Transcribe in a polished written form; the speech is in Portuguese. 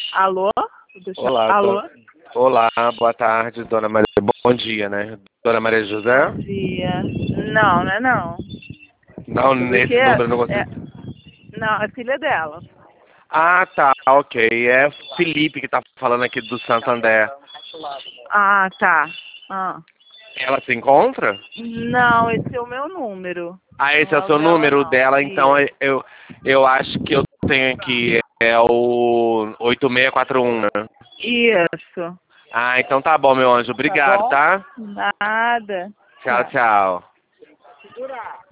Alô? Olá, Alô? olá, boa tarde, dona Maria. Bom dia, né? Dona Maria José? Bom dia. Não, não é não. Não, Sobre o que nesse é? número eu não consigo. Não, é filha dela. Ah, tá, ok. É Felipe que tá falando aqui do Santander. Ah, tá. Ah. Ela se encontra? Não, esse é o meu número. Ah, esse Não é é o o seu dela, número não. dela, então Isso. eu acho que eu tenho aqui, é o 8641, né? Isso. Ah, então tá bom, meu anjo. Tá Obrigado, bom? tá? Nada. Tchau, Tchau. tchau.